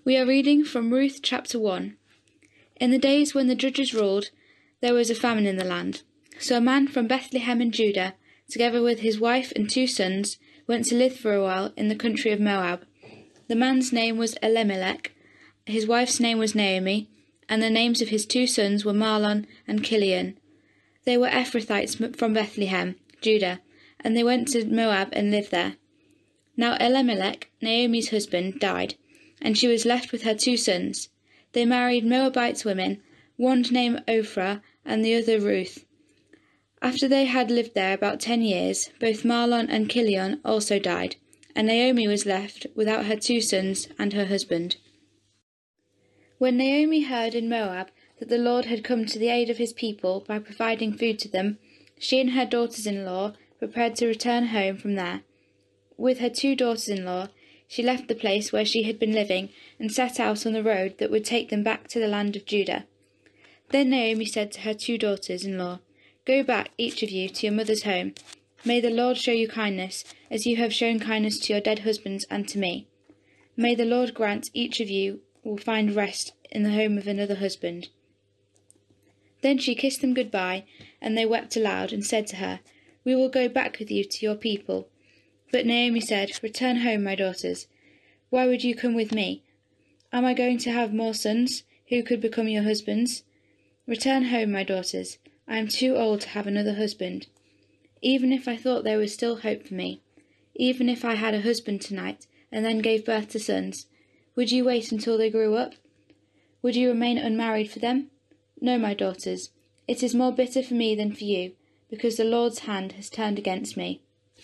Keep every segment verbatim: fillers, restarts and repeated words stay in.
We are reading from Ruth chapter one. In the days when the judges ruled, there was a famine in the land. So a man from Bethlehem in Judah, together with his wife and two sons, went to live for a while in the country of Moab. The man's name was Elimelech, his wife's name was Naomi, and the names of his two sons were Mahlon and Chilion. They were Ephrathites from Bethlehem, Judah, and they went to Moab and lived there. Now Elimelech, Naomi's husband, died, and she was left with her two sons. They married Moabite women, one named Ophrah and the other Ruth. After they had lived there about ten years, both Mahlon and Chilion also died, and Naomi was left without her two sons and her husband. When Naomi heard in Moab that the Lord had come to the aid of his people by providing food to them, she and her daughters-in-law prepared to return home from there. With her two daughters-in-law, she left the place where she had been living and set out on the road that would take them back to the land of Judah. Then Naomi said to her two daughters-in-law, "Go back, each of you, to your mother's home. May the Lord show you kindness, as you have shown kindness to your dead husbands and to me. May the Lord grant each of you will find rest in the home of another husband." Then she kissed them good-bye, and they wept aloud and said to her, "We will go back with you to your people." But Naomi said, "Return home, my daughters. Why would you come with me? Am I going to have more sons, who could become your husbands? Return home, my daughters. I am too old to have another husband. Even if I thought there was still hope for me, even if I had a husband tonight and then gave birth to sons, would you wait until they grew up? Would you remain unmarried for them? No, my daughters. It is more bitter for me than for you, because the Lord's hand has turned against me."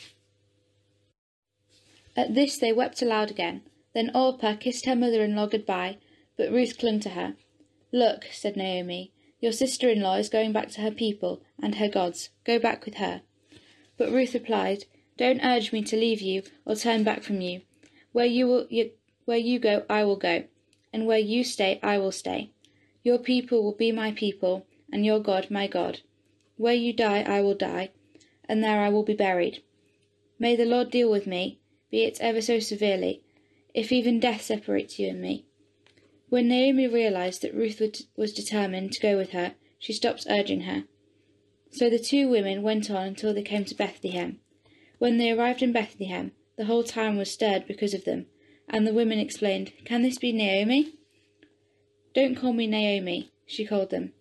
At this they wept aloud again. Then Orpah kissed her mother-in-law good-bye, but Ruth clung to her. "Look," said Naomi, "your sister-in-law is going back to her people and her gods. Go back with her." But Ruth replied, "Don't urge me to leave you or turn back from you. Where you, will, you, where you go, I will go, and where you stay, I will stay. Your people will be my people, and your God my God. Where you die, I will die, and there I will be buried. May the Lord deal with me, be it ever so severely, if even death separates you and me." When Naomi realized that Ruth was determined to go with her, she stopped urging her. So the two women went on until they came to Bethlehem. When they arrived in Bethlehem, the whole town was stirred because of them, and the women exclaimed, "Can this be Naomi?" "Don't call me Naomi," she called them.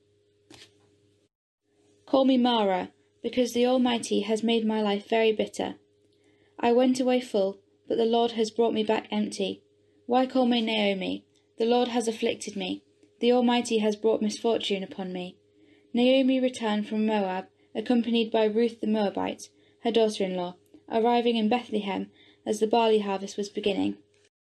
"Call me Mara, because the Almighty has made my life very bitter. I went away full, but the Lord has brought me back empty. Why call me Naomi? The Lord has afflicted me. The Almighty has brought misfortune upon me." Naomi returned from Moab, accompanied by Ruth the Moabite, her daughter-in-law, arriving in Bethlehem as the barley harvest was beginning.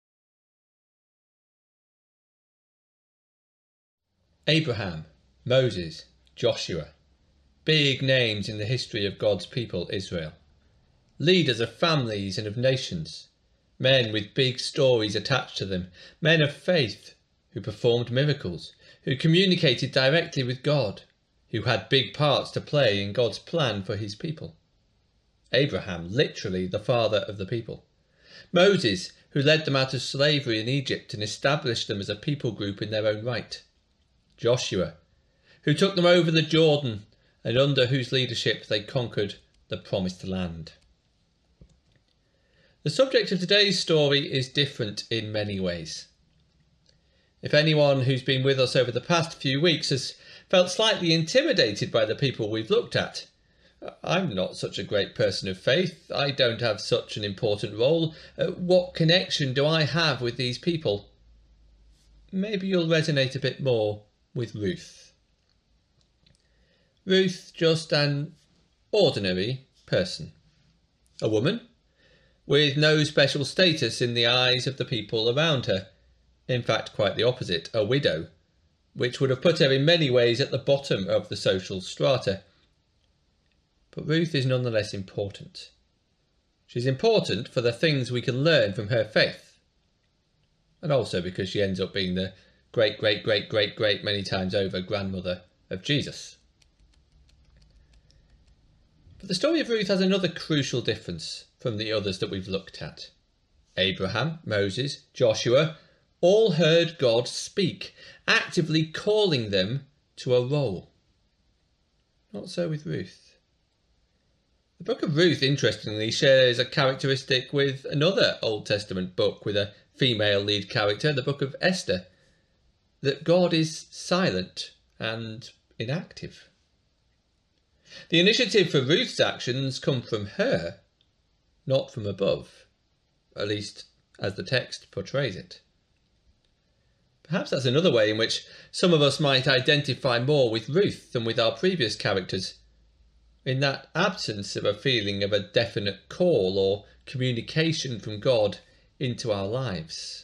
Abraham, Moses, Joshua. Big names in the history of God's people Israel. Leaders of families and of nations. Men with big stories attached to them. Men of faith who performed miracles, who communicated directly with God, who had big parts to play in God's plan for his people. Abraham, literally the father of the people. Moses, who led them out of slavery in Egypt and established them as a people group in their own right. Joshua, who took them over the Jordan and under whose leadership they conquered the promised land. The subject of today's story is different in many ways. If anyone who's been with us over the past few weeks has felt slightly intimidated by the people we've looked at, I'm not such a great person of faith, I don't have such an important role, uh, what connection do I have with these people? Maybe you'll resonate a bit more with Ruth. Ruth, just an ordinary person. A woman with no special status in the eyes of the people around her. In fact, quite the opposite, a widow, which would have put her in many ways at the bottom of the social strata. But Ruth is nonetheless important. She's important for the things we can learn from her faith, and also because she ends up being the great, great, great, great, great, many times over grandmother of Jesus. But the story of Ruth has another crucial difference from the others that we've looked at. Abraham, Moses, Joshua, all heard God speak, actively calling them to a role. Not so with Ruth. The book of Ruth, interestingly, shares a characteristic with another Old Testament book with a female lead character, the book of Esther, that God is silent and inactive. The initiative for Ruth's actions come from her, not from above, at least as the text portrays it. Perhaps that's another way in which some of us might identify more with Ruth than with our previous characters, in that absence of a feeling of a definite call or communication from God into our lives.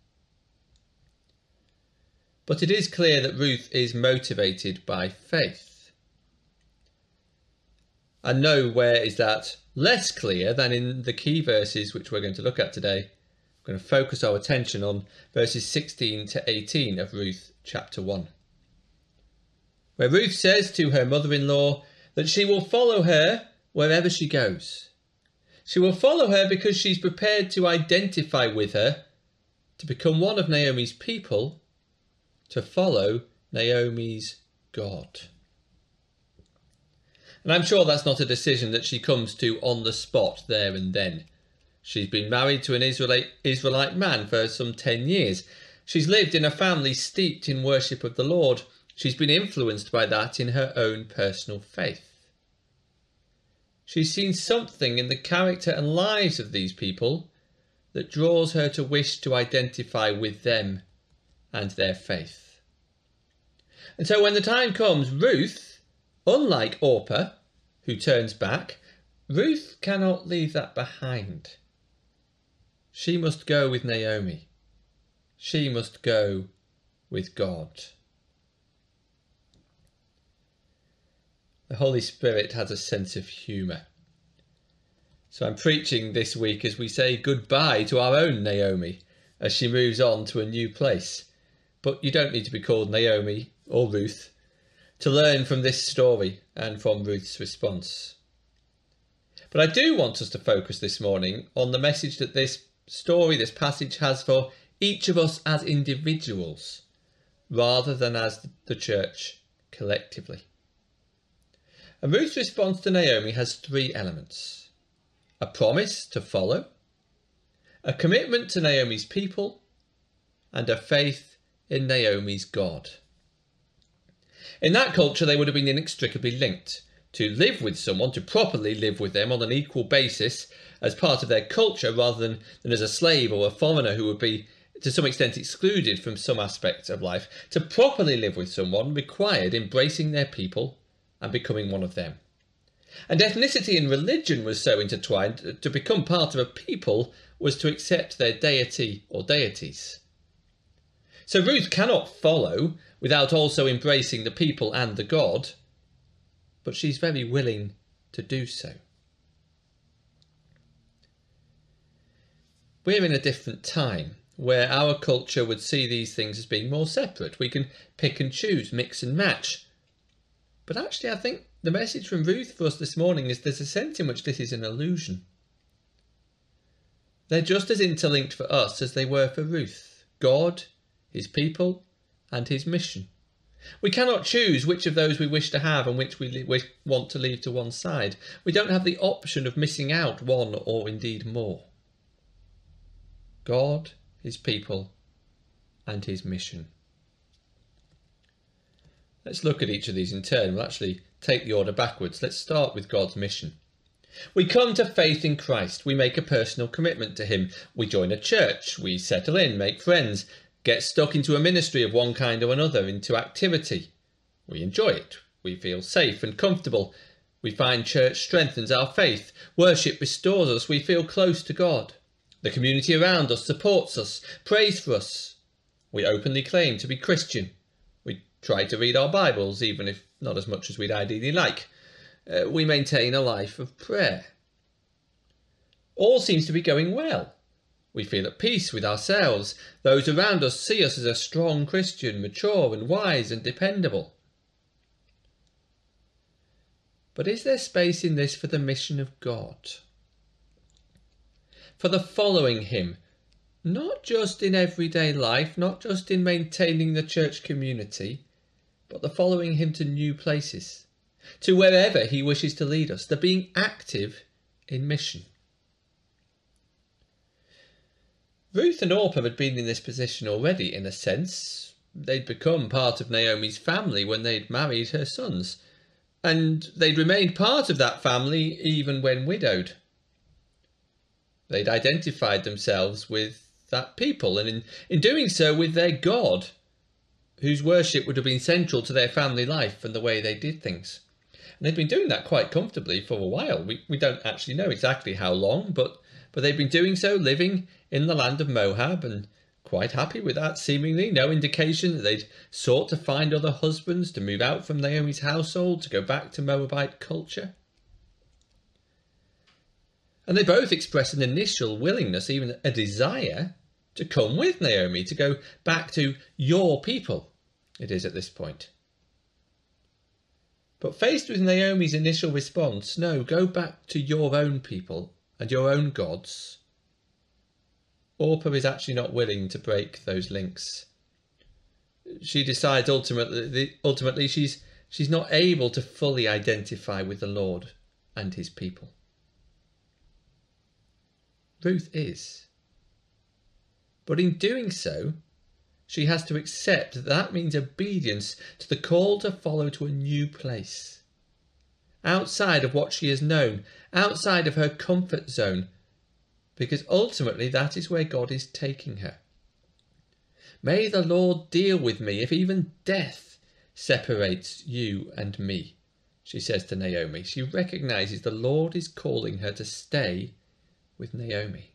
But it is clear that Ruth is motivated by faith. And nowhere is that less clear than in the key verses which we're going to look at today. We're going to focus our attention on verses sixteen to eighteen of Ruth chapter one, where Ruth says to her mother-in-law that she will follow her wherever she goes. She will follow her because she's prepared to identify with her, to become one of Naomi's people, to follow Naomi's God. And I'm sure that's not a decision that she comes to on the spot there and then. She's been married to an Israelite, Israelite man for some ten years. She's lived in a family steeped in worship of the Lord. She's been influenced by that in her own personal faith. She's seen something in the character and lives of these people that draws her to wish to identify with them and their faith. And so when the time comes, Ruth, unlike Orpah, who turns back, Ruth cannot leave that behind. She must go with Naomi. She must go with God. The Holy Spirit has a sense of humour. So I'm preaching this week as we say goodbye to our own Naomi as she moves on to a new place. But you don't need to be called Naomi or Ruth to learn from this story and from Ruth's response. But I do want us to focus this morning on the message that this story, this passage has for each of us as individuals, rather than as the church collectively. And Ruth's response to Naomi has three elements: a promise to follow, a commitment to Naomi's people, and a faith in Naomi's God. In that culture, they would have been inextricably linked. To live with someone, to properly live with them on an equal basis as part of their culture, rather than, than as a slave or a foreigner who would be to some extent excluded from some aspects of life. To properly live with someone required embracing their people and becoming one of them. And ethnicity and religion was so intertwined. To become part of a people was to accept their deity or deities. So Ruth cannot follow without also embracing the people and the God, but she's very willing to do so. We're in a different time where our culture would see these things as being more separate. We can pick and choose, mix and match. But actually, I think the message from Ruth for us this morning is there's a sense in which this is an illusion. They're just as interlinked for us as they were for Ruth. God, his people, and his mission. We cannot choose which of those we wish to have and which we wish, want to leave to one side. We don't have the option of missing out one or indeed more. God, his people, and his mission. Let's look at each of these in turn. We'll actually take the order backwards. Let's start with God's mission. We come to faith in Christ. We make a personal commitment to him. We join a church. We settle in, make friends, get stuck into a ministry of one kind or another, into activity. We enjoy it. We feel safe and comfortable. We find church strengthens our faith. Worship restores us. We feel close to God. The community around us supports us, prays for us. We openly claim to be Christian. We try to read our Bibles, even if not as much as we'd ideally like. Uh, we maintain a life of prayer. All seems to be going well. We feel at peace with ourselves. Those around us see us as a strong Christian, mature and wise and dependable. But is there space in this for the mission of God? For the following him, not just in everyday life, not just in maintaining the church community, but they're following him to new places, to wherever he wishes to lead us. They're being active in mission. Ruth and Orpah had been in this position already, in a sense. They'd become part of Naomi's family when they'd married her sons, and they'd remained part of that family even when widowed. They'd identified themselves with that people, and in, in doing so with their God, whose worship would have been central to their family life and the way they did things. And they'd been doing that quite comfortably for a while. We, we don't actually know exactly how long, but, but they'd been doing so, living in the land of Moab, and quite happy with that, seemingly. No indication that they'd sought to find other husbands, to move out from Naomi's household, to go back to Moabite culture. And they both expressed an initial willingness, even a desire, to come with Naomi, to go back to your people, it is at this point. But faced with Naomi's initial response, no, go back to your own people and your own gods, Orpah is actually not willing to break those links. She decides ultimately, ultimately she's, she's not able to fully identify with the Lord and his people. Ruth is. But in doing so, she has to accept that that means obedience to the call to follow to a new place, outside of what she has known, outside of her comfort zone, because ultimately that is where God is taking her. May the Lord deal with me if even death separates you and me, she says to Naomi. She recognises the Lord is calling her to stay with Naomi.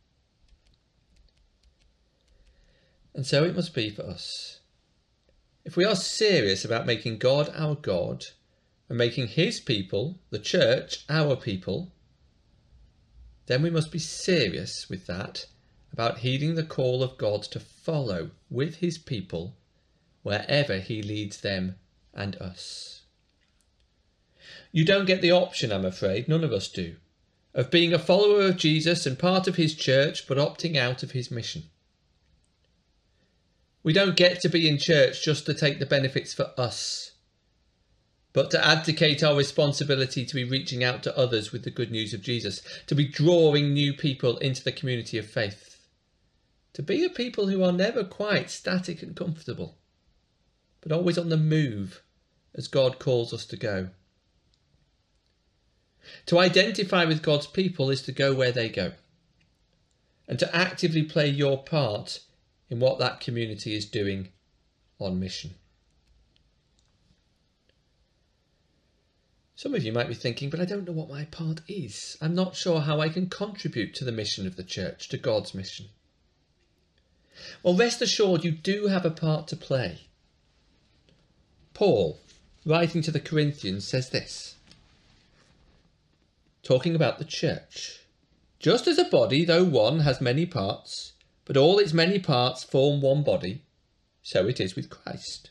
And so it must be for us. If we are serious about making God our God and making his people, the church, our people, then we must be serious with that, about heeding the call of God to follow with his people wherever he leads them and us. You don't get the option, I'm afraid, none of us do, of being a follower of Jesus and part of his church, but opting out of his mission. We don't get to be in church just to take the benefits for us, but to abdicate our responsibility to be reaching out to others with the good news of Jesus, to be drawing new people into the community of faith, to be a people who are never quite static and comfortable, but always on the move as God calls us to go. To identify with God's people is to go where they go, and to actively play your part in what that community is doing on mission. Some of you might be thinking, but I don't know what my part is. I'm not sure how I can contribute to the mission of the church, to God's mission. Well, rest assured you do have a part to play. Paul, writing to the Corinthians, says this, talking about the church. Just as a body, though one, has many parts, but all its many parts form one body, so it is with Christ.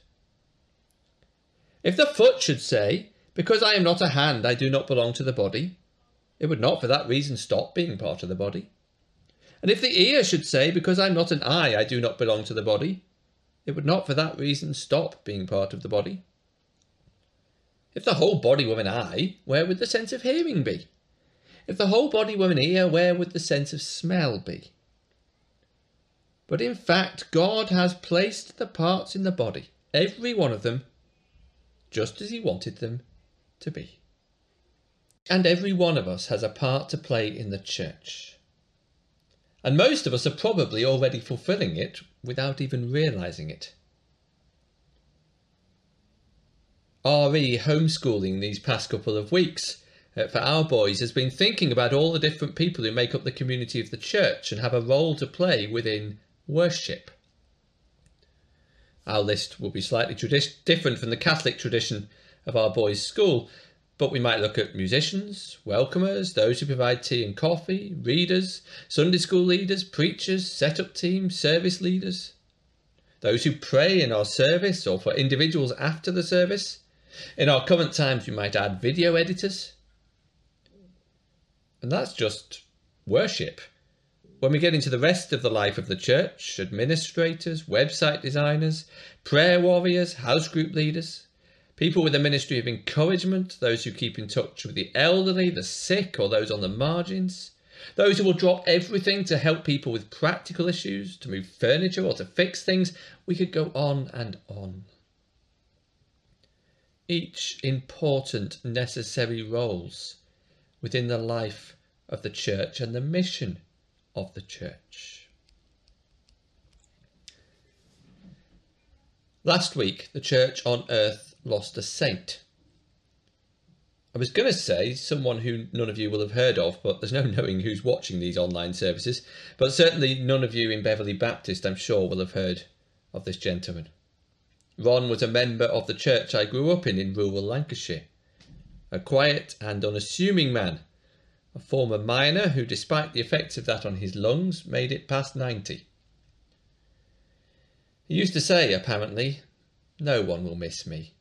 If the foot should say, because I am not a hand, I do not belong to the body, it would not for that reason stop being part of the body. And if the ear should say, because I am not an eye, I do not belong to the body, it would not for that reason stop being part of the body. If the whole body were an eye, where would the sense of hearing be? If the whole body were an ear, where would the sense of smell be? But in fact, God has placed the parts in the body, every one of them, just as he wanted them to be. And every one of us has a part to play in the church. And most of us are probably already fulfilling it without even realising it. R E homeschooling these past couple of weeks uh, for our boys has been thinking about all the different people who make up the community of the church and have a role to play within worship. Our list will be slightly tradi- different from the Catholic tradition of our boys' school, but we might look at musicians, welcomers, those who provide tea and coffee, readers, Sunday school leaders, preachers, set-up teams, service leaders, those who pray in our service or for individuals after the service. In our current times, we might add video editors. And that's just worship. When we get into the rest of the life of the church, administrators, website designers, prayer warriors, house group leaders, people with a ministry of encouragement, those who keep in touch with the elderly, the sick, or those on the margins, those who will drop everything to help people with practical issues, to move furniture or to fix things, we could go on and on. Each important, necessary roles within the life of the church and the mission of the church. Last week, the church on earth lost a saint. I was going to say someone who none of you will have heard of, but there's no knowing who's watching these online services. But certainly none of you in Beverley Baptist, I'm sure, will have heard of this gentleman. Ron was a member of the church I grew up in in rural Lancashire. A quiet and unassuming man. A former miner who, despite the effects of that on his lungs, made it past ninety. He used to say, apparently, "No one will miss me."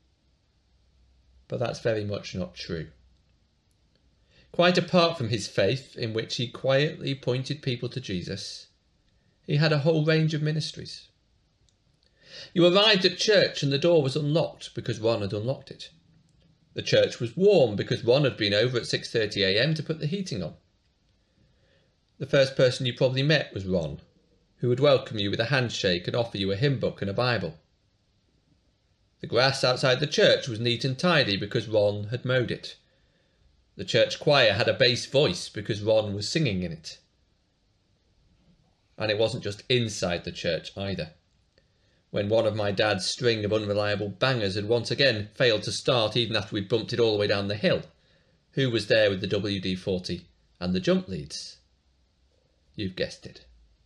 But that's very much not true. Quite apart from his faith, in which he quietly pointed people to Jesus, he had a whole range of ministries. You arrived at church and the door was unlocked because Ron had unlocked it. The church was warm because Ron had been over at six thirty a m to put the heating on. The first person you probably met was Ron, who would welcome you with a handshake and offer you a hymn book and a Bible. The grass outside the church was neat and tidy because Ron had mowed it. The church choir had a bass voice because Ron was singing in it. And it wasn't just inside the church either. When one of my dad's string of unreliable bangers had once again failed to start even after we'd bumped it all the way down the hill, who was there with the W D forty and the jump leads? You've guessed it.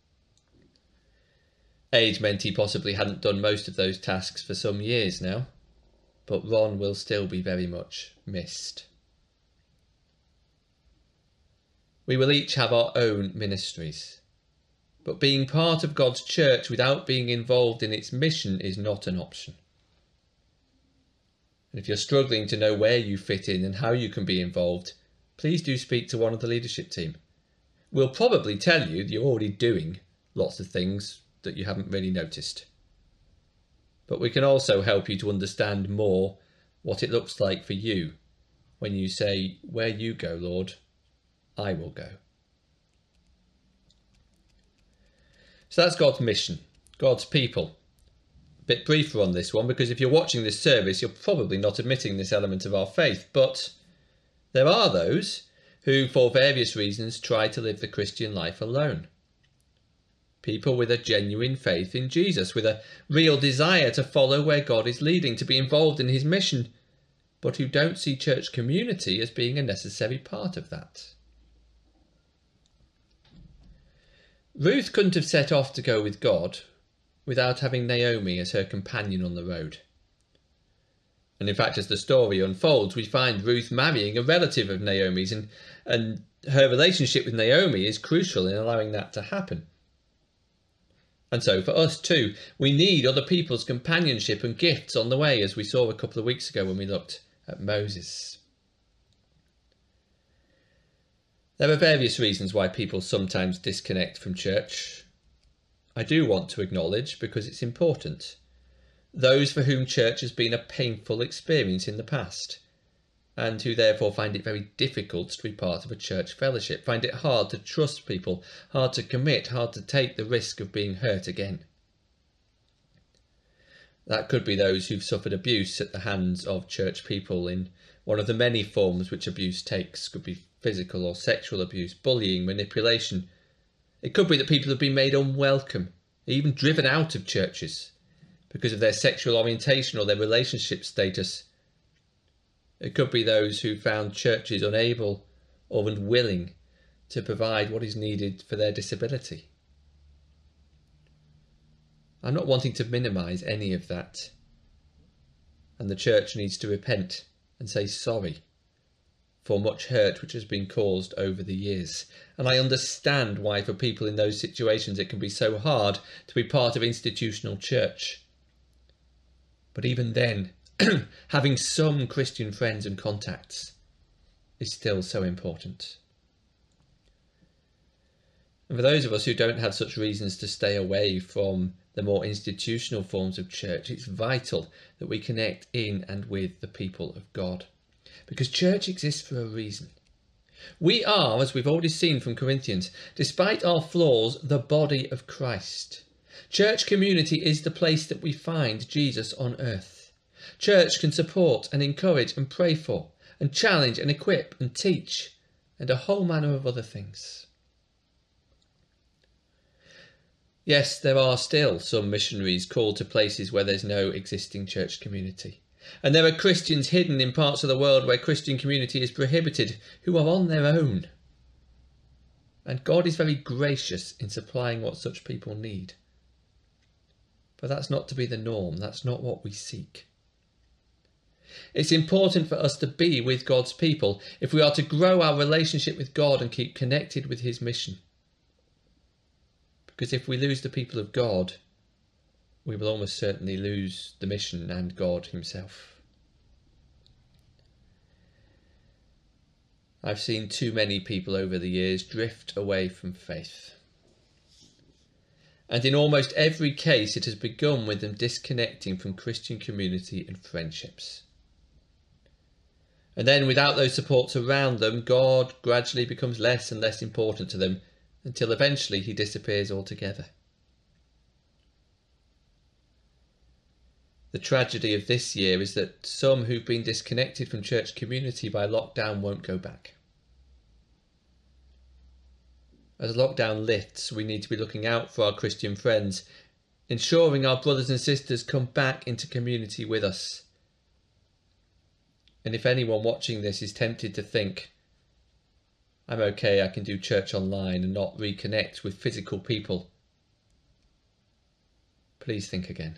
Age meant he possibly hadn't done most of those tasks for some years now, but Ron will still be very much missed. We will each have our own ministries, but being part of God's church without being involved in its mission is not an option. And if you're struggling to know where you fit in and how you can be involved, please do speak to one of the leadership team. We'll probably tell you that you're already doing lots of things that you haven't really noticed. But we can also help you to understand more what it looks like for you when you say, "Where you go, Lord, I will go." So that's God's mission, God's people. A bit briefer on this one, because if you're watching this service, you're probably not admitting this element of our faith. But there are those who, for various reasons, try to live the Christian life alone. People with a genuine faith in Jesus, with a real desire to follow where God is leading, to be involved in his mission, but who don't see church community as being a necessary part of that. Ruth couldn't have set off to go with God without having Naomi as her companion on the road. And in fact, as the story unfolds, we find Ruth marrying a relative of Naomi's, and, and her relationship with Naomi is crucial in allowing that to happen. And so for us too, we need other people's companionship and gifts on the way, as we saw a couple of weeks ago when we looked at Moses. There are various reasons why people sometimes disconnect from church. I do want to acknowledge, because it's important, those for whom church has been a painful experience in the past, and who therefore find it very difficult to be part of a church fellowship, find it hard to trust people, hard to commit, hard to take the risk of being hurt again. That could be those who've suffered abuse at the hands of church people in one of the many forms which abuse takes. Could be physical or sexual abuse, bullying, manipulation. It could be that people have been made unwelcome, even driven out of churches because of their sexual orientation or their relationship status. It could be those who found churches unable or unwilling to provide what is needed for their disability. I'm not wanting to minimise any of that. And the church needs to repent and say sorry for much hurt which has been caused over the years. And I understand why for people in those situations it can be so hard to be part of institutional church. But even then, having some Christian friends and contacts is still so important. And for those of us who don't have such reasons to stay away from the more institutional forms of church, it's vital that we connect in and with the people of God. Because church exists for a reason. We are, as we've already seen from Corinthians, despite our flaws, the body of Christ. Church community is the place that we find Jesus on earth. Church can support and encourage and pray for, and challenge and equip and teach, and a whole manner of other things. Yes, there are still some missionaries called to places where there's no existing church community. And there are Christians hidden in parts of the world where Christian community is prohibited, who are on their own. And God is very gracious in supplying what such people need. But that's not to be the norm. That's not what we seek. It's important for us to be with God's people if we are to grow our relationship with God and keep connected with his mission. Because if we lose the people of God, we will almost certainly lose the mission and God himself. I've seen too many people over the years drift away from faith. And in almost every case, it has begun with them disconnecting from Christian community and friendships. And then without those supports around them, God gradually becomes less and less important to them until eventually he disappears altogether. The tragedy of this year is that some who've been disconnected from church community by lockdown won't go back. As lockdown lifts, we need to be looking out for our Christian friends, ensuring our brothers and sisters come back into community with us. And if anyone watching this is tempted to think, I'm okay, I can do church online and not reconnect with physical people, please think again.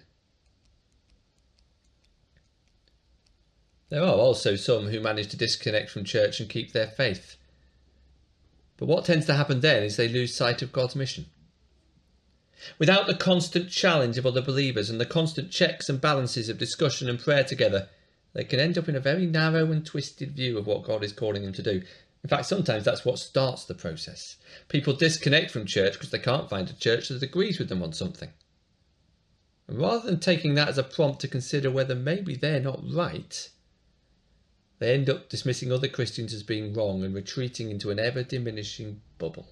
There are also some who manage to disconnect from church and keep their faith. But what tends to happen then is they lose sight of God's mission. Without the constant challenge of other believers and the constant checks and balances of discussion and prayer together, they can end up in a very narrow and twisted view of what God is calling them to do. In fact, sometimes that's what starts the process. People disconnect from church because they can't find a church that agrees with them on something. And rather than taking that as a prompt to consider whether maybe they're not right, they end up dismissing other Christians as being wrong and retreating into an ever-diminishing bubble.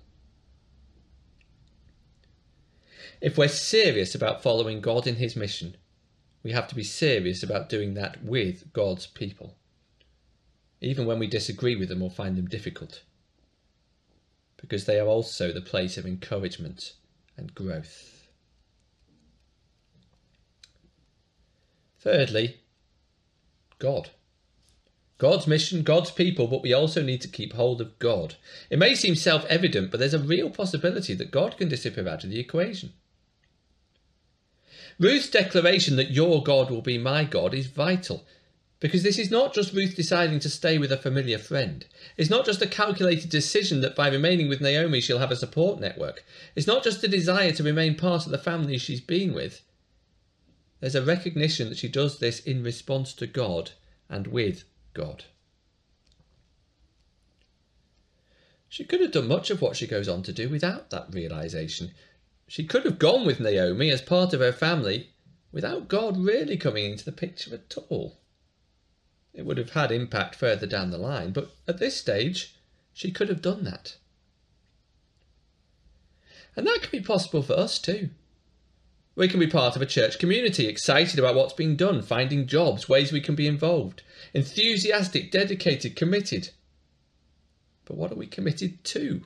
If we're serious about following God in his mission, we have to be serious about doing that with God's people, even when we disagree with them or find them difficult, because they are also the place of encouragement and growth. Thirdly, God. God's mission, God's people, but we also need to keep hold of God. It may seem self-evident, but there's a real possibility that God can disappear out of the equation. Ruth's declaration that your God will be my God is vital, because this is not just Ruth deciding to stay with a familiar friend. It's not just a calculated decision that by remaining with Naomi she'll have a support network. It's not just a desire to remain part of the family she's been with. There's a recognition that she does this in response to God and with God. She could have done much of what she goes on to do without that realisation. She could have gone with Naomi as part of her family without God really coming into the picture at all. It would have had impact further down the line, but at this stage, she could have done that. And that can be possible for us too. We can be part of a church community, excited about what's being done, finding jobs, ways we can be involved, enthusiastic, dedicated, committed. But what are we committed to?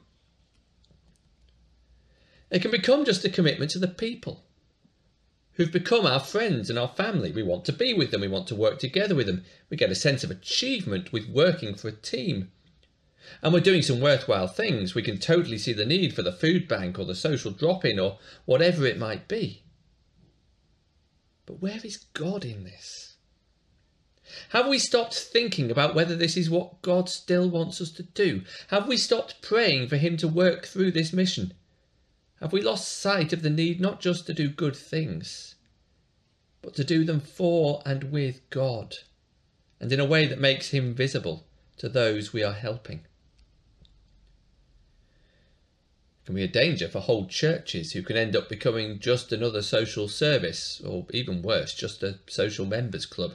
It can become just a commitment to the people who've become our friends and our family. We want to be with them. We want to work together with them. We get a sense of achievement with working for a team. And we're doing some worthwhile things. We can totally see the need for the food bank or the social drop-in or whatever it might be. But where is God in this? Have we stopped thinking about whether this is what God still wants us to do? Have we stopped praying for him to work through this mission? Have we lost sight of the need not just to do good things, but to do them for and with God, and in a way that makes him visible to those we are helping? can be a danger for whole churches who can end up becoming just another social service, or even worse, just a social members club.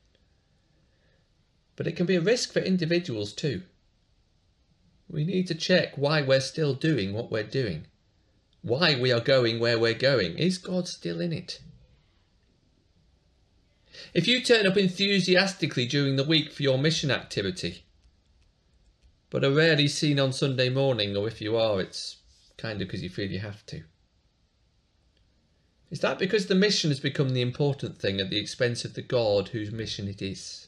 But it can be a risk for individuals too. We need to check why we're still doing what we're doing, why we are going where we're going. Is God still in it? If you turn up enthusiastically during the week for your mission activity, but are rarely seen on Sunday morning, or if you are, it's kind of because you feel you have to. Is that because the mission has become the important thing at the expense of the God whose mission it is?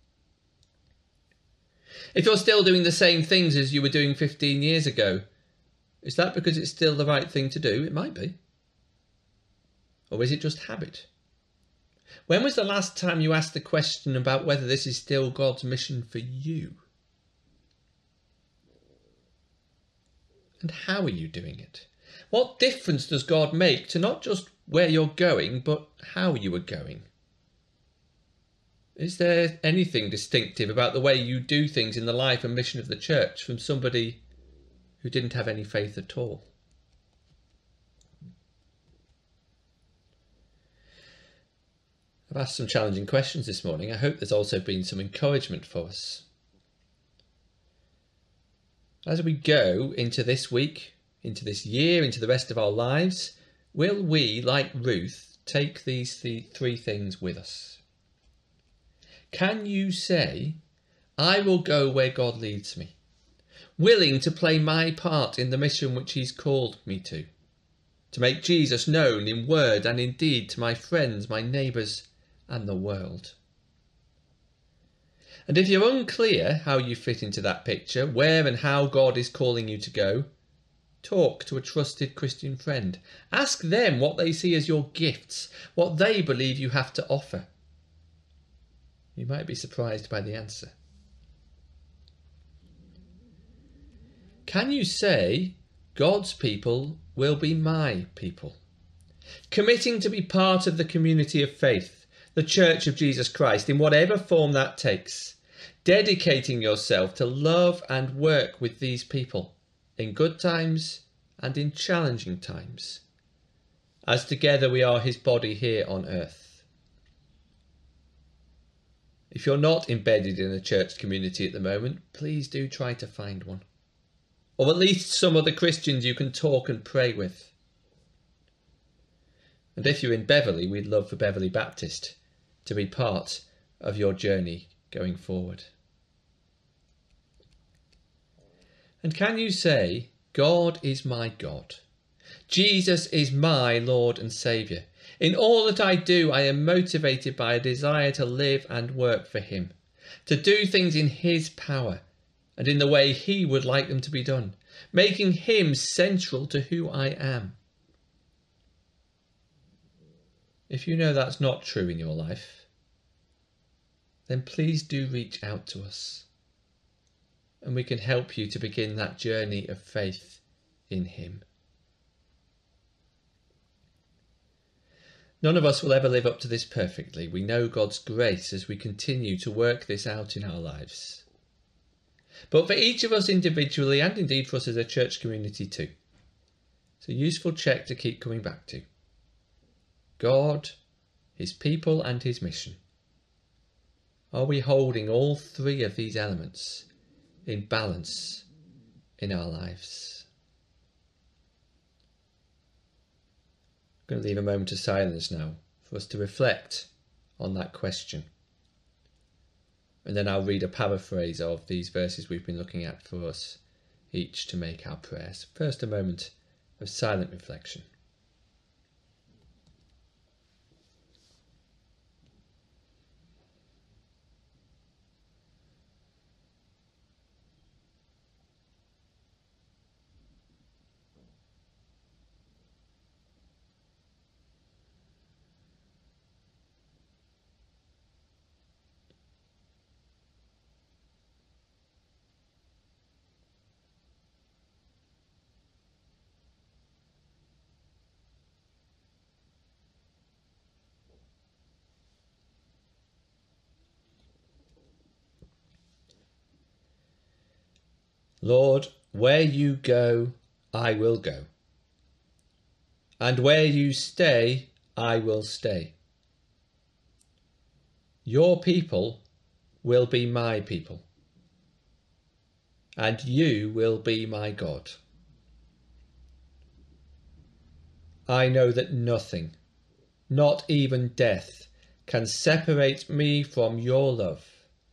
If you're still doing the same things as you were doing fifteen years ago, is that because it's still the right thing to do? It might be. Or is it just habit? When was the last time you asked the question about whether this is still God's mission for you? And how are you doing it? What difference does God make to not just where you're going, but how you are going? Is there anything distinctive about the way you do things in the life and mission of the church from somebody who didn't have any faith at all? I've asked some challenging questions this morning. I hope there's also been some encouragement for us. As we go into this week, into this year, into the rest of our lives, will we, like Ruth, take these th- three things with us? Can you say, I will go where God leads me, willing to play my part in the mission which he's called me to, to make Jesus known in word and in deed to my friends, my neighbours and the world? And if you're unclear how you fit into that picture, where and how God is calling you to go, talk to a trusted Christian friend. Ask them what they see as your gifts, what they believe you have to offer. You might be surprised by the answer. Can you say, God's people will be my people? Committing to be part of the community of faith, the Church of Jesus Christ, in whatever form that takes. Dedicating yourself to love and work with these people in good times and in challenging times, as together we are his body here on earth. If you're not embedded in a church community at the moment, please do try to find one. Or at least some other Christians you can talk and pray with. And if you're in Beverley, we'd love for Beverley Baptist to be part of your journey going forward. And can you say, God is my God. Jesus is my Lord and Saviour. In all that I do, I am motivated by a desire to live and work for him, to do things in his power and in the way he would like them to be done, making him central to who I am. If you know that's not true in your life, then please do reach out to us, and we can help you to begin that journey of faith in him. None of us will ever live up to this perfectly. We know God's grace as we continue to work this out in our lives. But for each of us individually, and indeed for us as a church community too, it's a useful check to keep coming back to. God, his people and his mission. Are we holding all three of these elements in balance in our lives? I'm going to leave a moment of silence now for us to reflect on that question. And then I'll read a paraphrase of these verses we've been looking at for us each to make our prayers. First, a moment of silent reflection. Lord, where you go, I will go. And where you stay, I will stay. Your people will be my people, and you will be my God. I know that nothing, not even death, can separate me from your love.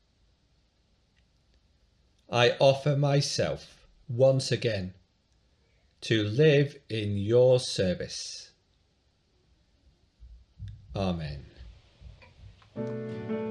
I offer myself once again to live in your service. Amen.